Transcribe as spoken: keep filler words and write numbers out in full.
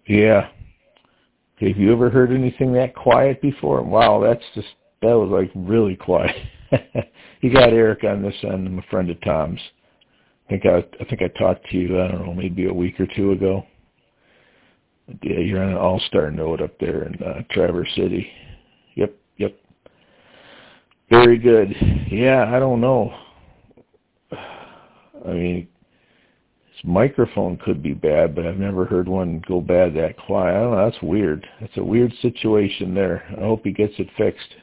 Yeah. Have you ever heard anything that quiet before? Wow, that's just, that was like really quiet. You got Eric on this end. I'm a friend of Tom's. I think I, I think I talked to you, I don't know, maybe a week or two ago. Yeah, you're on an all-star note up there in uh, Traverse City. Yep, yep. Very good. Yeah, I don't know. I mean, his microphone could be bad, but I've never heard one go bad that quiet. I don't know, that's weird. That's a weird situation there. I hope he gets it fixed.